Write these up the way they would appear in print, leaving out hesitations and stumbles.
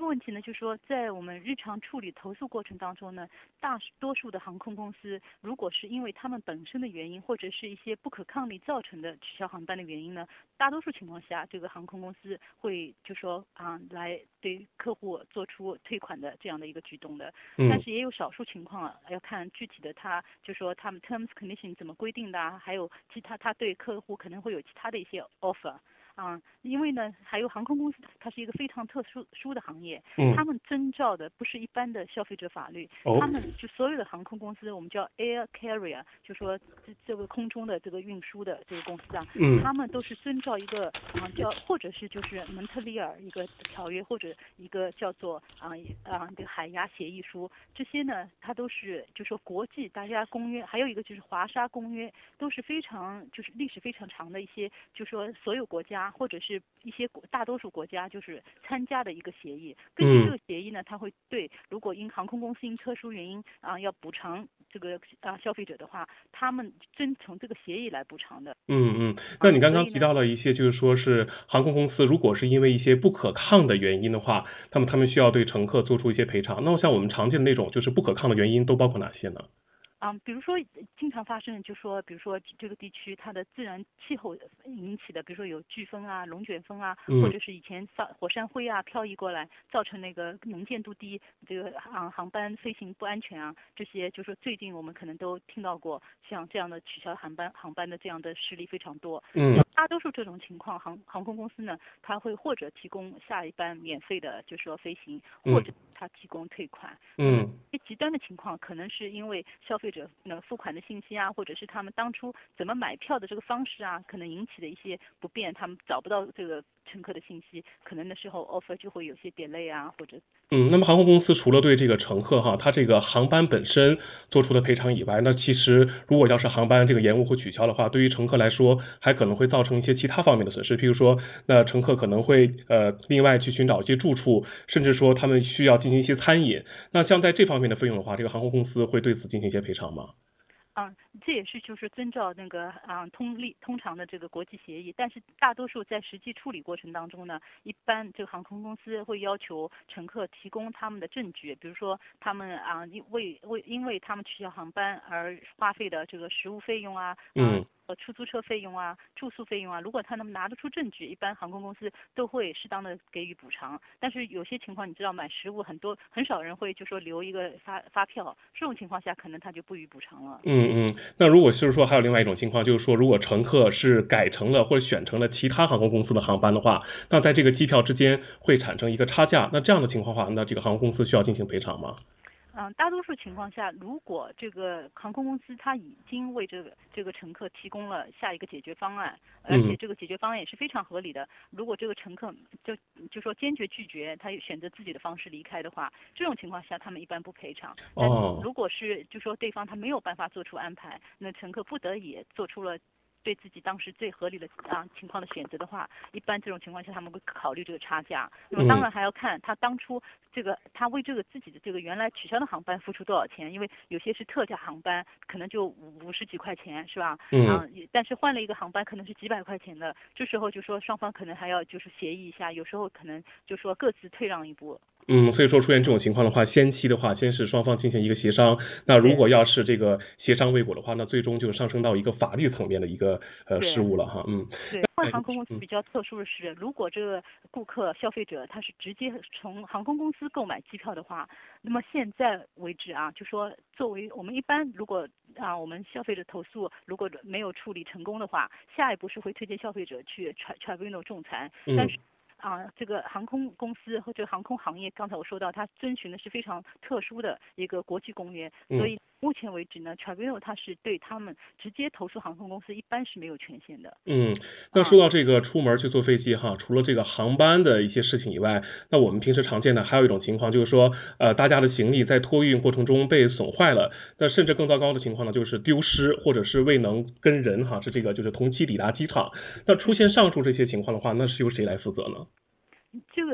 问题呢，就是说在我们日常处理投诉过程当中呢，大多数的航空公司，如果是因为他们本身的原因，或者是一些不可抗力造成的取消航班的原因呢，大多数情况下，这个航空公司会就说来对客户做出退款的这样的一个举动的。但是也有少数情况要看具体的他，就说他们 terms condition 怎么规定的还有其他对客户可能会有其他的一些 offer。因为呢，还有航空公司，它是一个非常特殊的行业，他们遵照的不是一般的消费者法律，他们就所有的航空公司，我们叫 air carrier， 就说这个空中的这个运输的这个公司他们都是遵照一个叫或者是就是蒙特利尔一个条约，或者一个叫做这个海牙协议书，这些呢，它都是就说国际大家公约，还有一个就是华沙公约，都是非常就是历史非常长的一些，就说所有国家或者是一些大多数国家就是参加的一个协议。根据这个协议呢，它会对如果因航空公司因特殊原因要补偿这个消费者的话，他们遵从这个协议来补偿的。 那你刚刚提到了一些，就是说是航空公司如果是因为一些不可抗的原因的话，他们需要对乘客做出一些赔偿。那像我们常见的那种就是不可抗的原因都包括哪些呢？ 比如说经常发生，就说比如说这个地区它的自然气候引起的，比如说有飓风龙卷风或者是以前火山灰漂移过来，造成那个能见度低，这个航班飞行不安全这些就是最近我们可能都听到过，像这样的取消航班的这样的事例非常多。大多数这种情况，航空公司呢，它会或者提供下一班免费的，就是说飞行，或者它提供退款。最极端的情况可能是因为消费者付款的信息或者是他们当初怎么买票的这个方式可能引起的一些不便，他们找不到这个乘客的信息，可能的时候 offer 就会有些 delay 或者。 那么航空公司除了对这个乘客他这个航班本身做出的赔偿以外，那其实如果要是航班这个延误或取消的话，对于乘客来说还可能会造成一些其他方面的损失，譬如说那乘客可能会另外去寻找一些住处，甚至说他们需要进行一些餐饮。那像在这方面的费用的话，这个航空公司会对此进行一些赔偿吗？ 这也是就是遵照那个通常的这个国际协议，但是大多数在实际处理过程当中呢，一般这个航空公司会要求乘客提供他们的证据，比如说他们因为他们取消航班而花费的这个食物费用出租车费用住宿费用如果他能拿得出证据，一般航空公司都会适当的给予补偿。但是有些情况你知道买食物很少人会就说留一个发票，这种情况下可能他就不予补偿了。 那如果就是说还有另外一种情况，就是说如果乘客是改成了或者选成了其他航空公司的航班的话，那在这个机票之间会产生一个差价，那这样的情况的话，那这个航空公司需要进行赔偿吗？ 大多数情况下，如果这个航空公司它已经为这个乘客提供了下一个解决方案，而且这个解决方案也是非常合理的，如果这个乘客就说坚决拒绝，他选择自己的方式离开的话，这种情况下他们一般不赔偿。但如果是就说对方他没有办法做出安排，那乘客不得已做出了对自己当时最合理的情况的选择的话，一般这种情况下他们会考虑这个差价。那么当然还要看他当初他为这个自己的这个原来取消的航班付出多少钱，因为有些是特价航班，可能就50几块钱是吧？但是换了一个航班可能是几百块钱的，这时候就说双方可能还要就是协议一下，有时候可能就说各自退让一步。 所以说出现这种情况的话，先是双方进行一个协商，那如果要是这个协商未果的话，那最终就上升到一个法律层面的一个事务了哈。 对，航空公司比较特殊的是，如果这个顾客消费者他是直接从航空公司购买机票的话，那么现在为止就说作为我们一般如果我们消费者投诉如果没有处理成功的话，下一步是会推荐消费者去 tribunal 仲裁，但是这个航空公司或者航空行业，刚才我说到，它遵循的是非常特殊的一个国际公约，所以目前为止呢 ，Tribunal 它是对他们直接投诉航空公司一般是没有权限的。 那说到这个出门去坐飞机除了这个航班的一些事情以外，那我们平时常见的还有一种情况，就是说大家的行李在托运过程中被损坏了，那甚至更糟糕的情况呢，就是丢失或者是未能跟人是这个就是同期抵达机场。那出现上述这些情况的话，那是由谁来负责呢？ 这个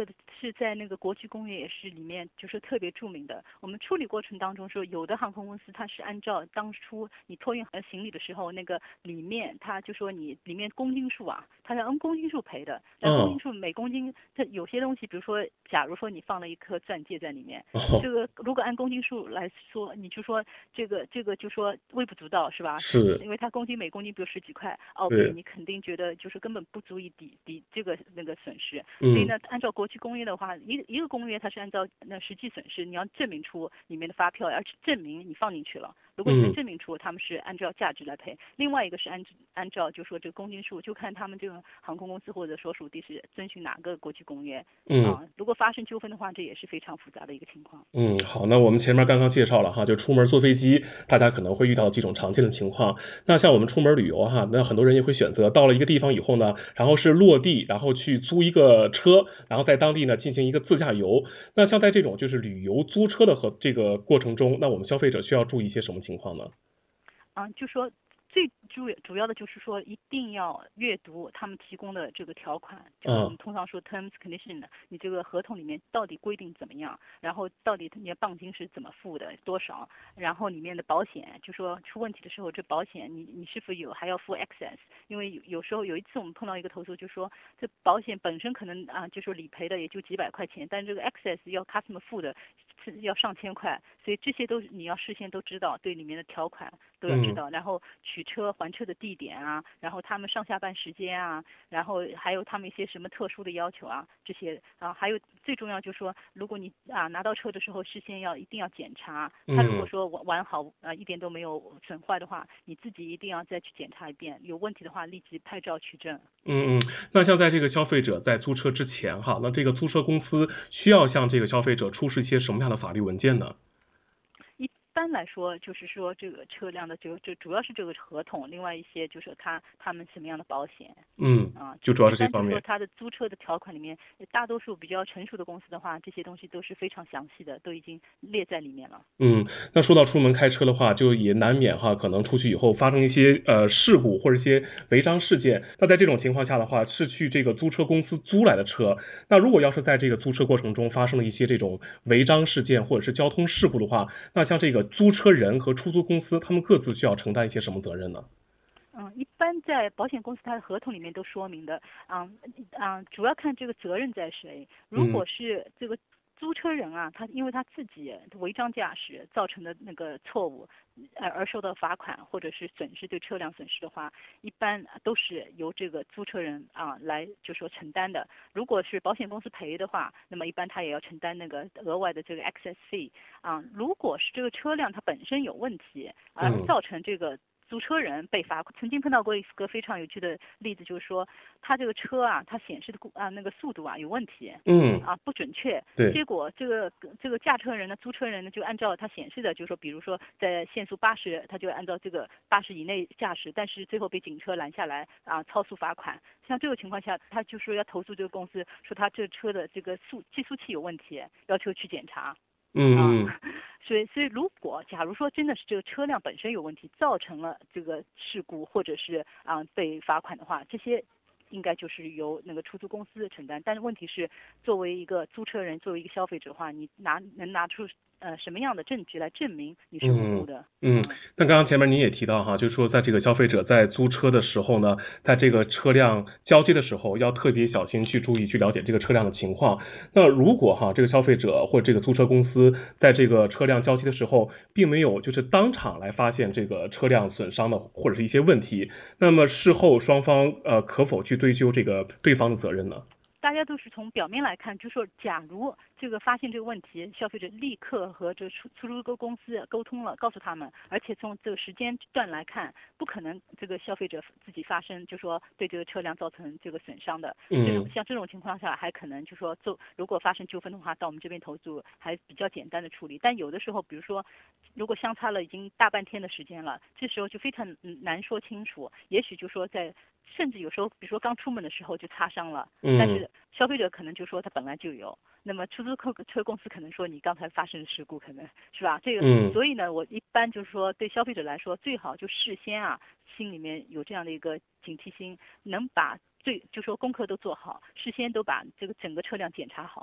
是在那个国际公约也是里面就是特别注明的。我们处理过程当中说，有的航空公司它是按照当初你托运行李的时候，那个里面它就说你里面公斤数啊，它是按公斤数赔的。但公斤数每公斤，它有些东西，比如说，假如说你放了一颗钻戒在里面，这个如果按公斤数来说，你就说这个就说微不足道是吧？ 是， 因为它每公斤比如10几块澳币，你肯定觉得就是根本不足以抵这个那个损失。所以呢，按照国际公约的话，一个公约它是按照那实际损失，你要证明出里面的发票，而且证明你放进去了。如果你能证明出他们是按照价值来赔，另外一个是按照就说这个公斤数，就看他们这个航空公司或者所属地是遵循哪个国际公约。如果发生纠纷的话，这也是非常复杂的一个情况。 好，那我们前面刚刚介绍了哈，就出门坐飞机，大家可能会遇到几种常见的情况。那像我们出门旅游哈，那很多人也会选择到了一个地方以后呢，然后是落地，然后去租一个车，然后在当地呢进行一个自驾游。那像在这种就是旅游租车的和这个过程中，那我们消费者需要注意一些什么情况呢？ 就说最主要的就是说，一定要阅读他们提供的这个条款，就是我们通常说 terms condition， 你这个合同里面到底规定怎么样，然后到底你的磅金是怎么付的，多少，然后里面的保险，就说出问题的时候，这保险你是否还要付 excess， 因为有时候有一次我们碰到一个投诉，就说这保险本身可能就说理赔的也就几百块钱，但这个 excess 要 customer 付的是要上千块，所以这些都你要事先都知道，对里面的条款都要知道，然后取车还车的地点啊，然后他们上下班时间啊，然后还有他们一些什么特殊的要求啊，这些还有最重要就是说，如果你拿到车的时候，事先一定要检查，他如果说完好一点都没有损坏的话，你自己一定要再去检查一遍，有问题的话立即拍照取证。 那像在这个消费者在租车之前哈，那这个租车公司需要向这个消费者出示一些什么样的法律文件呢？ 一般来说，就是说这个车辆的这主要是这个合同，另外一些就是他们什么样的保险。 就主要是这方面。 说他的租车的条款里面，大多数比较成熟的公司的话，这些东西都是非常详细的，都已经列在里面了。 那说到出门开车的话，就也难免哈，可能出去以后发生一些事故或者一些违章事件。那在这种情况下的话，是去这个租车公司租来的车，那如果要是在这个租车过程中发生了一些这种违章事件或者是交通事故的话，那像这个租车人和出租公司，他们各自需要承担一些什么责任呢？ 一般在保险公司它的合同里面都说明的，主要看这个责任在谁。如果是这个租车人他因为他自己违章驾驶造成的那个错误，而受到罚款或者是损失对车辆损失的话，一般都是由这个租车人来就说承担的。如果是保险公司赔的话，那么一般他也要承担那个额外的这个 excess fee。如果是这个车辆它本身有问题而造成这个租车人被罚款，曾经碰到过一个非常有趣的例子，就是说他这个车它显示的那个速度有问题，不准确，结果这个驾车人呢，租车人呢就按照他显示的，就是说比如说在限速80，他就按照这个80以内驾驶，但是最后被警车拦下来超速罚款。像这个情况下，他就说要投诉这个公司，说他这车的这个计速器有问题，要求去检查。所以假如说真的是这个车辆本身有问题，造成了这个事故或者是被罚款的话，这些应该就是由那个出租公司承担。但是问题是，作为一个租车人，作为一个消费者的话，你能拿出什么样的证据来证明你是无辜的？ 那刚刚前面您也提到哈，就是说在这个消费者在租车的时候呢，在这个车辆交接的时候，要特别小心去注意去了解这个车辆的情况。那如果这个消费者或这个租车公司在这个车辆交接的时候，并没有就是当场来发现这个车辆损伤的或者是一些问题，那么事后双方可否去追究这个对方的责任呢？ 大家都是从表面来看，就说假如这个发现这个问题，消费者立刻和这出租公司沟通了，告诉他们，而且从这个时间段来看，不可能这个消费者自己发生就说对这个车辆造成这个损伤的。像这种情况下，还可能就说如果发生纠纷的话，到我们这边投诉还比较简单的处理。但有的时候，比如说如果相差了已经大半天的时间了，这时候就非常难说清楚。也许就说甚至有时候，比如说刚出门的时候就擦伤了，但是消费者可能就说他本来就有，那么出租车公司可能说你刚才发生的事故，可能是吧？这个，所以呢，我一般就是说对消费者来说，最好就事先心里面有这样的一个警惕心，能把就说功课都做好，事先都把这个整个车辆检查好。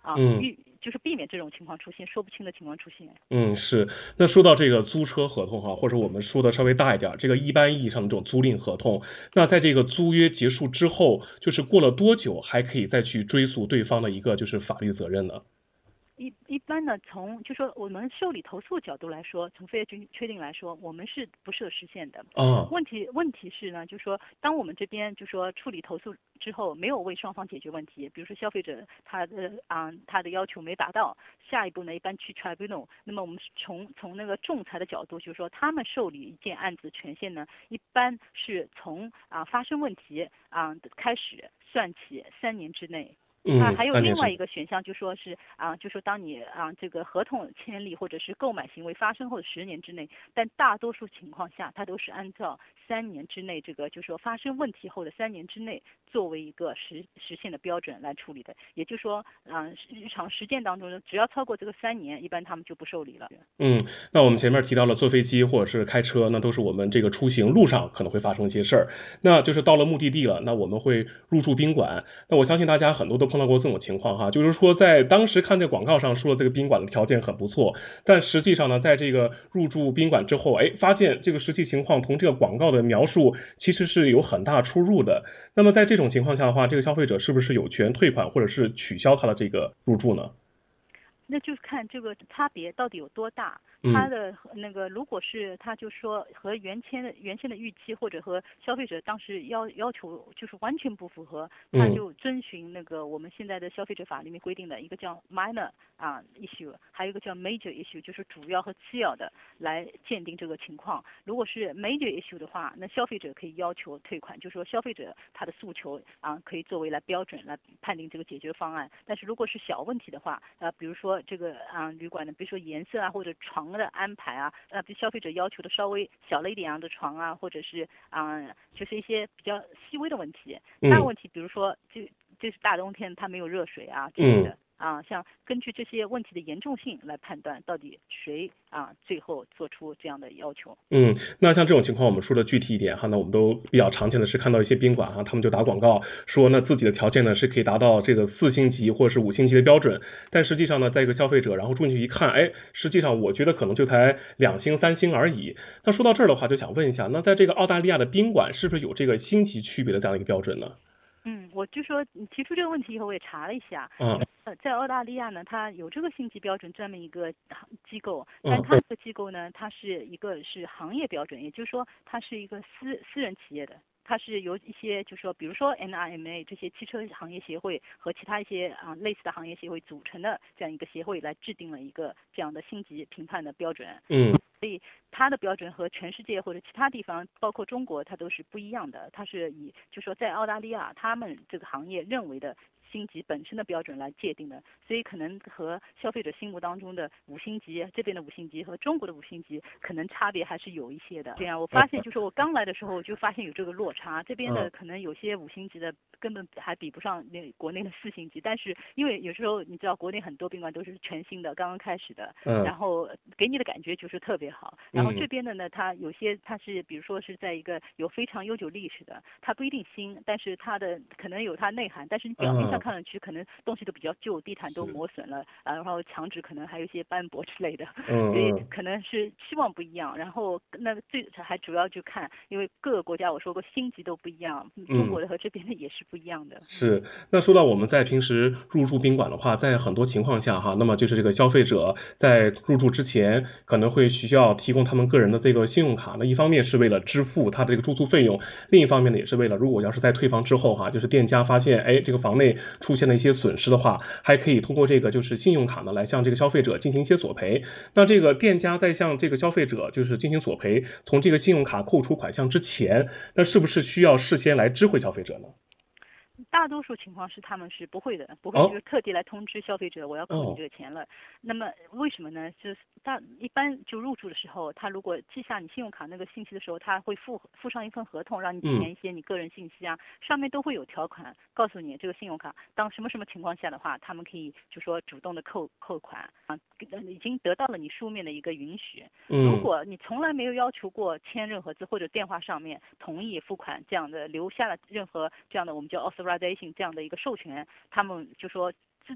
就是避免这种情况出现，说不清的情况出现。 是。那说到这个租车合同或者我们说的稍微大一点，这个一般意义上的这种租赁合同，那在这个租约结束之后，就是过了多久还可以再去追溯对方的一个就是法律责任呢？ 一般呢，就说我们受理投诉角度来说，从非确定来说，我们是不设时限的。问题是呢，就说当我们这边就说处理投诉之后，没有为双方解决问题，比如说消费者他的要求没达到，下一步呢一般去 tribunal。那么我们从那个仲裁的角度，就是说他们受理一件案子权限呢，一般是从发生问题开始算起3年之内。还有另外一个选项，就说是就说当你这个合同签立或者是购买行为发生后的10年之内，但大多数情况下，它都是按照3年之内这个就说发生问题后的3年之内作为一个实现的标准来处理的。也就是说日常实践当中呢，只要超过这个3年，一般他们就不受理了。 那我们前面提到了坐飞机或者是开车，那都是我们这个出行路上可能会发生一些事儿。那就是到了目的地了，那我们会入住宾馆。那我相信大家很多都碰到过这种情况就是说在当时看这广告上说这个宾馆的条件很不错，但实际上呢，在这个入住宾馆之后，发现这个实际情况同这个广告的描述其实是有很大出入的。那么在这种情况下的话，这个消费者是不是有权退款或者是取消他的这个入住呢？ 那就是看这个差别到底有多大。他的那个如果是他就说和原先的预期或者和消费者当时要求就是完全不符合，他就遵循那个我们现在的消费者法里面规定的一个叫 minor issue， 还有一个叫 major issue， 就是主要和次要的来鉴定这个情况。如果是 major issue 的话，那消费者可以要求退款，就是说消费者他的诉求可以作为标准来判定这个解决方案。但是如果是小问题的话，比如说这个旅馆的，比如说颜色或者床的安排比消费者要求的稍微小了一点的床或者是就是一些比较细微的问题。大问题比如说就是大冬天它没有热水之类的。像根据这些问题的严重性来判断到底谁最后做出这样的要求。 那像这种情况我们说的具体一点那我们都比较常见的是看到一些宾馆他们就打广告说那自己的条件呢是可以达到这个4星级或者是5星级的标准，但实际上呢在一个消费者然后住进去一看，实际上我觉得可能就才2星3星而已。那说到这儿的话就想问一下，那在这个澳大利亚的宾馆是不是有这个星级区别的这样一个标准呢？ 我就说你提出这个问题以后，我也查了一下。在澳大利亚呢，它有这个星级标准这么一个机构，但它这个机构呢，它是一个是行业标准，也就是说它是一个私人企业的。它是由一些就是说比如说 NRMA 这些汽车行业协会和其他一些类似的行业协会组成的这样一个协会来制定了一个这样的星级评判的标准。所以它的标准和全世界或者其他地方包括中国它都是不一样的。它是以就是说在澳大利亚他们这个行业认为的星级本身的标准来界定的，所以可能和消费者心目当中的5星级这边的5星级和中国的5星级可能差别还是有一些的。这样我发现就是我刚来的时候我就发现有这个落差，这边的可能有些5星级的根本还比不上国内的4星级，但是因为有时候你知道国内很多宾馆都是全新的刚刚开始的，然后给你的感觉就是特别好。然后这边的呢，它有些它是比如说是在一个有非常悠久历史的，它不一定新，但是它的可能有它内涵，但是你表面上看上去可能东西都比较旧，地毯都磨损了然后墙纸可能还有一些斑驳之类的。所以可能是期望不一样。然后那还主要就看，因为各个国家我说过星级都不一样，中国的和这边的也是不一样的。 是。那说到我们在平时入住宾馆的话，在很多情况下那么就是这个消费者在入住之前可能会需要提供他们个人的这个信用卡，那一方面是为了支付他的这个住宿费用，另一方面呢也是为了如果要是在退房之后就是店家发现这个房内出现了一些损失的话，还可以通过这个就是信用卡呢来向这个消费者进行一些索赔。那这个店家在向这个消费者就是进行索赔，从这个信用卡扣除款项之前，那是不是需要事先来知会消费者呢？ 大多数情况是他们是不会的，不会就是特地来通知消费者我要扣你这个钱了。那么为什么呢？就是一般就入住的时候，他如果记下你信用卡那个信息的时候，他会附上一份合同，让你填一些你个人信息上面都会有条款告诉你这个信用卡当什么情况下的话，他们可以就说主动的扣款已经得到了你书面的一个允许。如果你从来没有要求过签任何字或者电话上面同意付款这样的留下了任何这样的我们叫 authorization 这样的一个授权，他们就说自作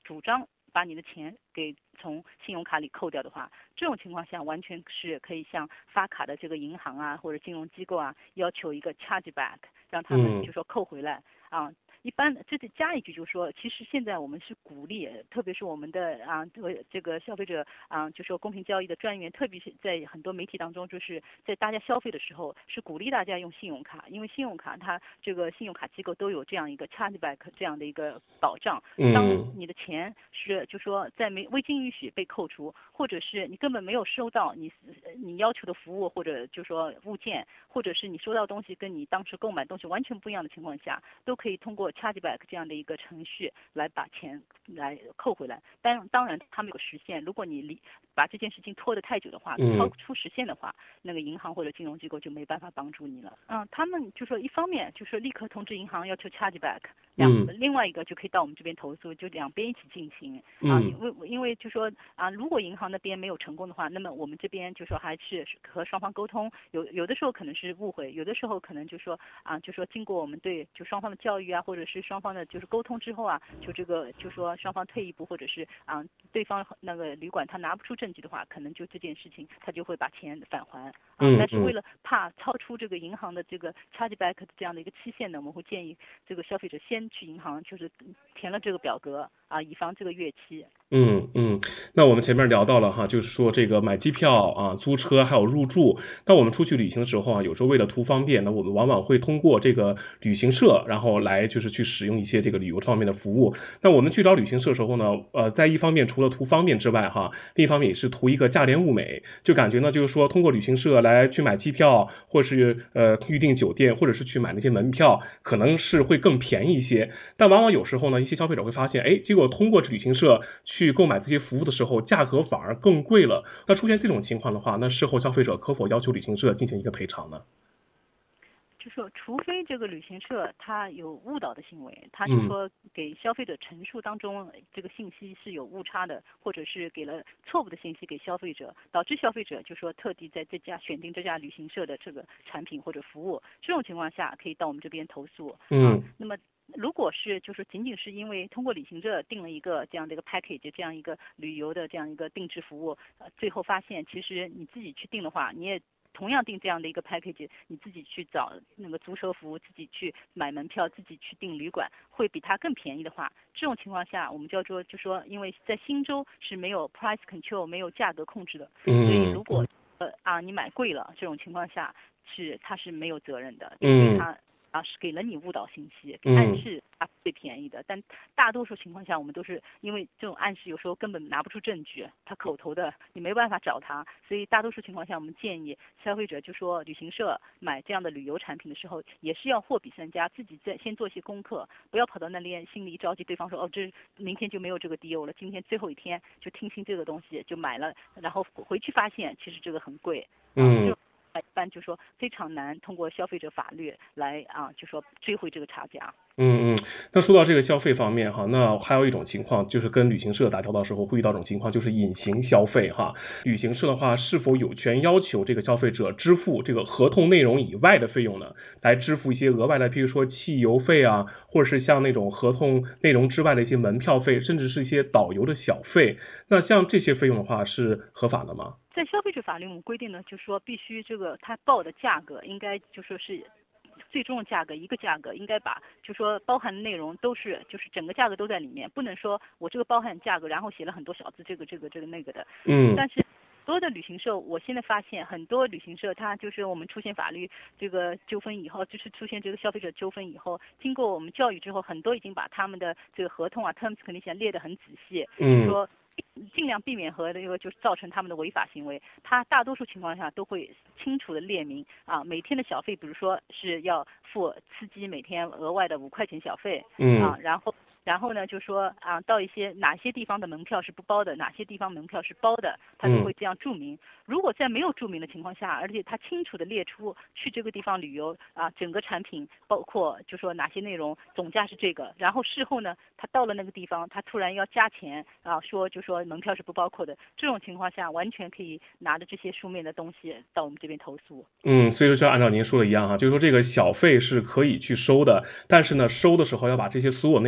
主张把你的钱给从信用卡里扣掉的话，这种情况下完全是可以向发卡的这个银行啊或者金融机构啊要求一个 chargeback， 让他们就说扣回来啊。一般这里加一句就是说，其实现在我们是鼓励，特别是我们的这个消费者就说公平交易的专员，特别是在很多媒体当中，就是在大家消费的时候是鼓励大家用信用卡，因为信用卡它这个信用卡机构都有这样一个 chargeback 这样的一个保障。当你的钱是就说在未经允许被扣除，或者是你根本没有收到你要求的服务或者就说物件，或者是你收到东西跟你当时购买东西完全不一样的情况下，都可以通过 chargeback 这样的一个程序来把钱来扣回来。当然他们有时限，如果你把这件事情拖得太久的话，超出时限的话，那个银行或者金融机构就没办法帮助你了。他们就说一方面就说立刻通知银行要求 chargeback，另外一个就可以到我们这边投诉，就两边一起进行因为就说如果银行那边没有成功的话，那么我们这边就说还是和双方沟通，有的时候可能是误会，有的时候可能就说就说经过我们对就双方的教育或者是双方的就是沟通之后就说双方退一步，或者是对方那个旅馆他拿不出证据的话，可能就这件事情他就会把钱返还但是为了怕超出这个银行的这个 chargeback 的这样的一个期限呢，我们会建议这个消费者先去银行就是填了这个表格以防这个逾期。 那我们前面聊到了就是说这个买机票租车还有入住，那我们出去旅行的时候有时候为了图方便，那我们往往会通过这个旅行社，然后来就是去使用一些这个旅游方面的服务。那我们去找旅行社的时候呢，在一方面除了图方便之外另一方面也是图一个价廉物美，就感觉呢就是说通过旅行社来去买机票，或是预订酒店，或者是去买那些门票，可能是会更便宜一些。但往往有时候呢，一些消费者会发现，结果通过旅行社去购买这些服务的时候，价格反而更贵了。那出现这种情况的话，那事后消费者可否要求旅行社进行一个赔偿呢？ 就说除非这个旅行社他有误导的行为，他就说给消费者陈述当中这个信息是有误差的，或者是给了错误的信息给消费者，导致消费者就说特地在选定这家旅行社的这个产品或者服务，这种情况下可以到我们这边投诉。那么如果是就是仅仅是因为通过旅行社订了一个这样的一个 package， 这样一个旅游的这样一个定制服务，最后发现其实你自己去订的话，你也同样订这样的一个 package， 你自己去找那个租车服务，自己去买门票，自己去订旅馆，会比它更便宜的话，这种情况下我们就说因为在新州是没有 price control， 没有价格控制的，所以如果你买贵了，这种情况下它是没有责任的，因为它是给了你误导信息，暗示它最便宜的，但大多数情况下我们都是因为这种暗示有时候根本拿不出证据，他口头的你没办法找他，所以大多数情况下我们建议消费者就说旅行社买这样的旅游产品的时候也是要货比三家，自己先做一些功课，不要跑到那里心里一着急，对方说这明天就没有这个 deal 了，今天最后一天就听信这个东西就买了，然后回去发现其实这个很贵。一般就说非常难通过消费者法律来就说追回这个差价。 那说到这个消费方面那还有一种情况就是跟旅行社打交道的时候会遇到一种情况，就是隐形消费旅行社的话是否有权要求这个消费者支付这个合同内容以外的费用呢？来支付一些额外的，比如说汽油费或者是像那种合同内容之外的一些门票费，甚至是一些导游的小费，那像这些费用的话是合法的吗？ 在消费者法律我们规定呢，就说必须这个他报的价格应该就说是最终的价格，一个价格应该把就说包含的内容都是就是整个价格都在里面，不能说我这个包含价格然后写了很多小字这个那个的。但是所有的旅行社，我现在发现很多旅行社它就是我们出现法律这个纠纷以后，就是出现这个消费者纠纷以后，经过我们教育之后，很多已经把他们的这个合同terms condition 列得很仔细，说尽量避免和这个就是造成他们的违法行为。他大多数情况下都会清楚的列明每天的小费，比如说是要付司机每天额外的5块钱小费，然后呢就说到一些哪些地方的门票是不包的，哪些地方门票是包的，他都会这样注明。如果在没有注明的情况下，而且他清楚的列出去这个地方旅游整个产品包括就说哪些内容总价是这个，然后事后呢他到了那个地方他突然要加钱就说门票是不包括的，这种情况下完全可以拿着这些书面的东西到我们这边投诉。 所以说就按照您说的一样就是说这个小费是可以去收的，但是呢收的时候要把这些所有内容要仔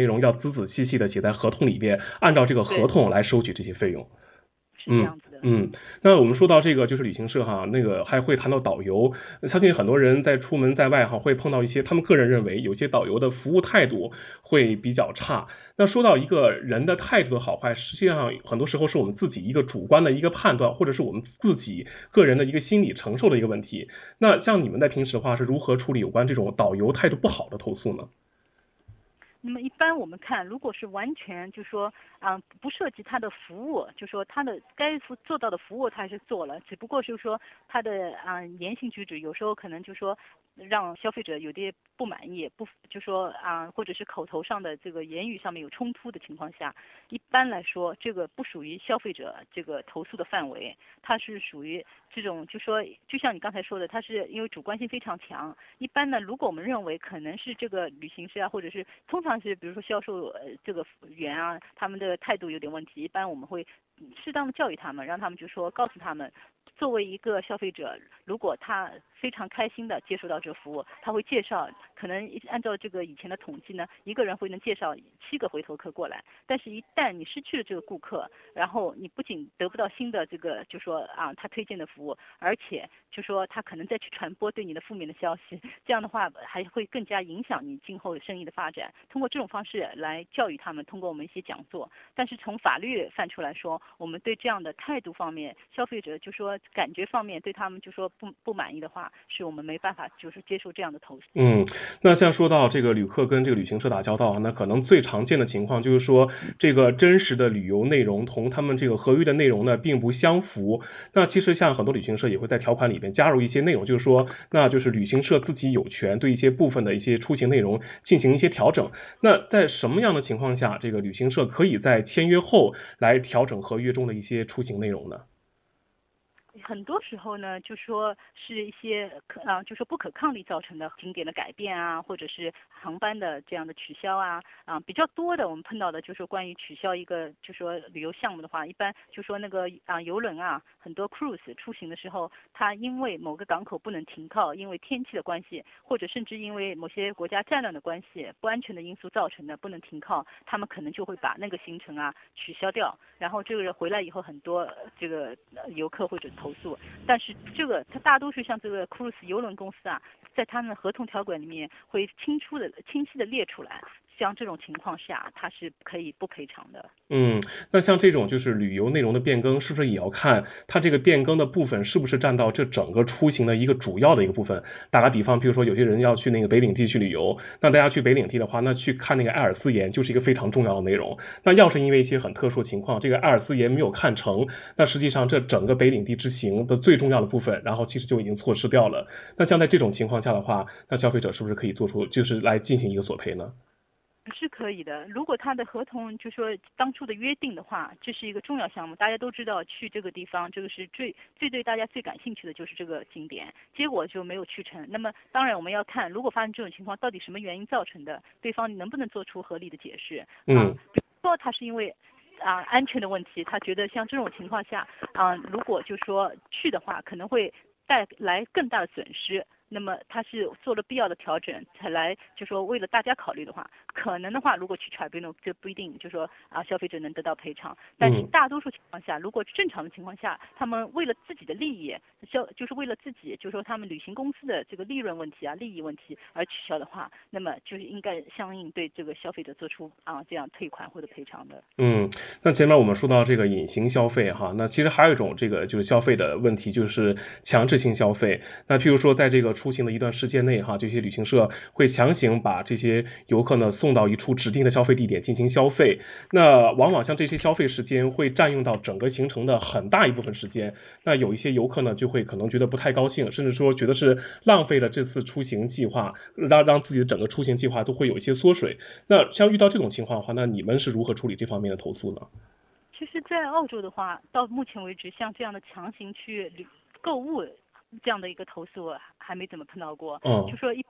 仔仔细细的写在合同里边，按照这个合同来收取这些费用。 是这样子的。 那我们说到这个就是旅行社哈，那个还会谈到导游，相信很多人在出门在外哈会碰到一些他们个人认为有些导游的服务态度会比较差。那说到一个人的态度的好坏，实际上很多时候是我们自己一个主观的一个判断，或者是我们自己个人的一个心理承受的一个问题。那像你们在平时的话是如何处理有关这种导游态度不好的投诉呢？ 那么一般我们看，如果是完全就说不涉及他的服务，就说他的该做到的服务他还是做了，只不过就是说他的言行举止有时候可能就说让消费者有点不满意，就说或者是口头上的这个言语上面有冲突的情况下，一般来说这个不属于消费者这个投诉的范围，它是属于这种就说就像你刚才说的，它是因为主观性非常强。一般呢，如果我们认为可能是这个旅行社或者是通常是比如说销售这个员他们的态度有点问题，一般我们会适当的教育他们，让他们就说告诉他们，作为一个消费者，如果他非常开心的接受到这个服务，他会介绍，可能按照这个以前的统计呢，一个人会能介绍7个回头客过来。但是，一旦你失去了这个顾客，然后你不仅得不到新的这个就说他推荐的服务，而且就说他可能再去传播对你的负面的消息，这样的话还会更加影响你今后生意的发展。通过这种方式来教育他们，通过我们一些讲座。但是从法律范畴来说，我们对这样的态度方面，消费者就说感觉方面对他们就说不满意的话，是我们没办法就是接受这样的投诉。 那像说到这个旅客跟这个旅行社打交道，那可能最常见的情况就是说，这个真实的旅游内容同他们这个合约的内容呢并不相符。那其实像很多旅行社也会在条款里边加入一些内容，就是说，那就是旅行社自己有权对一些部分的一些出行内容进行一些调整。那在什么样的情况下，这个旅行社可以在签约后来调整合约中的一些出行内容呢？ 很多时候呢，就说是一些就说不可抗力造成的景点的改变或者是航班的这样的取消比较多的我们碰到的就是关于取消一个就说旅游项目的话，一般就说那个邮轮很多 cruise 出行的时候，它因为某个港口不能停靠，因为天气的关系，或者甚至因为某些国家战乱的关系，不安全的因素造成的不能停靠，他们可能就会把那个行程取消掉，然后这个回来以后很多这个游客或者投诉。但是这个它大多数像这个 cruise 邮轮公司在他们的合同条款里面会清晰的列出来，像这种情况下它是可以不赔偿的。 那像这种就是旅游内容的变更，是不是也要看它这个变更的部分是不是占到这整个出行的一个主要的一个部分？打个比方，比如说有些人要去那个北领地去旅游，那大家去北领地的话，那去看那个艾尔斯岩就是一个非常重要的内容。那要是因为一些很特殊的情况，这个艾尔斯岩没有看成，那实际上这整个北领地之行的最重要的部分，然后其实就已经错失掉了。那像在这种情况下的话，那消费者是不是可以做出就是来进行一个索赔呢？ 是可以的，如果他的合同就说当初的约定的话，这是一个重要项目，大家都知道去这个地方，这个是最对大家最感兴趣的就是这个景点，结果就没有去成。那么当然我们要看，如果发生这种情况，到底什么原因造成的，对方能不能做出合理的解释。比如说他是因为安全的问题，他觉得像这种情况下如果就说去的话，可能会带来更大的损失。那么他是做了必要的调整才来，就说为了大家考虑的话，可能的话，如果去 tribunal 就不一定就说消费者能得到赔偿。但是大多数情况下，如果正常的情况下，他们为了自己的利益，就是为了自己，就说他们旅行公司的这个利润问题利益问题而取消的话，那么就是应该相应对这个消费者做出这样退款或者赔偿的。 那前面我们说到这个隐形消费那其实还有一种这个就是消费的问题，就是强制性消费。那譬如说在这个出行的一段时间内这些旅行社会强行把这些游客呢送到一处指定的消费地点进行消费，那往往像这些消费时间会占用到整个行程的很大一部分时间，那有一些游客呢就会可能觉得不太高兴，甚至说觉得是浪费了这次出行计划，让自己的整个出行计划都会有一些缩水。那像遇到这种情况的话，那你们是如何处理这方面的投诉呢？ 其实在澳洲的话，到目前为止像这样的强行去购物这样的一个投诉还没怎么碰到过。就说一般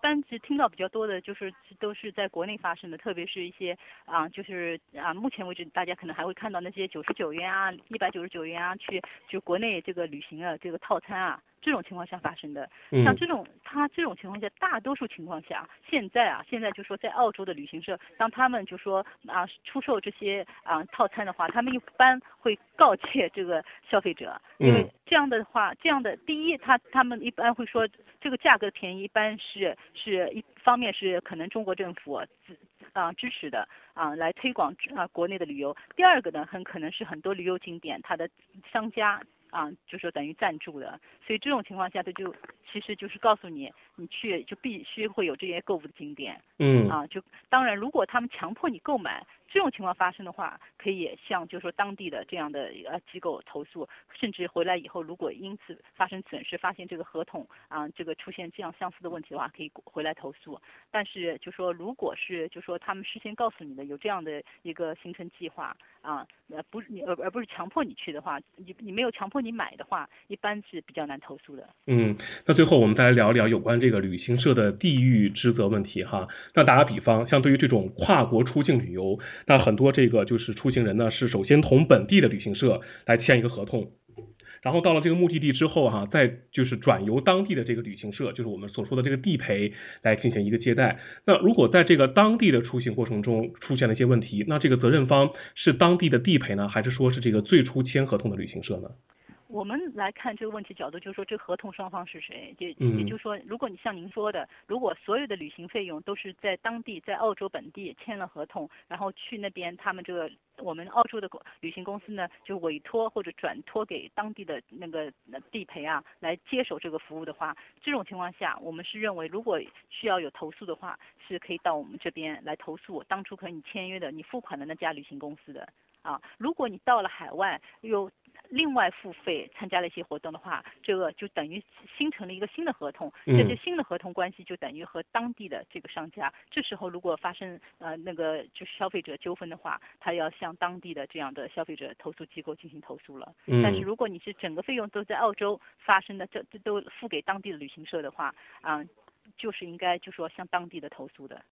般是听到比较多的就是都是在国内发生的，特别是一些目前为止大家可能还会看到那些99元啊、199元啊就国内这个旅行的这个套餐啊。这种情况下发生的，像这种情况下，大多数情况下，现在就说在澳洲的旅行社，当他们就说出售这些套餐的话，他们一般会告诫这个消费者，因为这样的话，第一，他们一般会说这个价格便宜，一般是一方面是可能中国政府支持的来推广国内的旅游，第二个呢，很可能是很多旅游景点它的商家。就说等于赞助的，所以这种情况下，它其实就是告诉你，你去就必须会有这些购物的景点。就当然，如果他们强迫你购买，这种情况发生的话，可以向就说当地的这样的机构投诉，甚至回来以后，如果因此发生损失，发现这个合同这个出现这样相似的问题的话，可以回来投诉。但是就说如果是就说他们事先告诉你的有这样的一个行程计划而不是强迫你去的话，你没有强迫你买的话，一般是比较难投诉的。 那最后我们再来聊一聊有关这个旅行社的地域职责问题哈。那打个比方，像对于这种跨国出境旅游，那很多这个就是出行人呢是首先同本地的旅行社来签一个合同。然后到了这个目的地之后再就是转由当地的这个旅行社，就是我们所说的这个地陪来进行一个接待。那如果在这个当地的出行过程中出现了一些问题，那这个责任方是当地的地陪呢，还是说是这个最初签合同的旅行社呢？ 我们来看这个问题角度，就是说这个合同双方是谁，也就是说，如果你像您说的，如果所有的旅行费用都是在当地，在澳洲本地签了合同，然后去那边，他们这个我们澳洲的旅行公司呢，就委托或者转托给当地的那个地陪来接手这个服务的话，这种情况下，我们是认为，如果需要有投诉的话，是可以到我们这边来投诉当初和你签约的、你付款的那家旅行公司的。如果你到了海外又另外付费参加了一些活动的话，这个就等于形成了一个新的合同，这些新的合同关系就等于和当地的这个商家，这时候如果发生那个就是消费者纠纷的话，他要向当地的这样的消费者投诉机构进行投诉了。但是如果你是整个费用都在澳洲发生的，这都付给当地的旅行社的话，就是应该就说向当地的投诉的。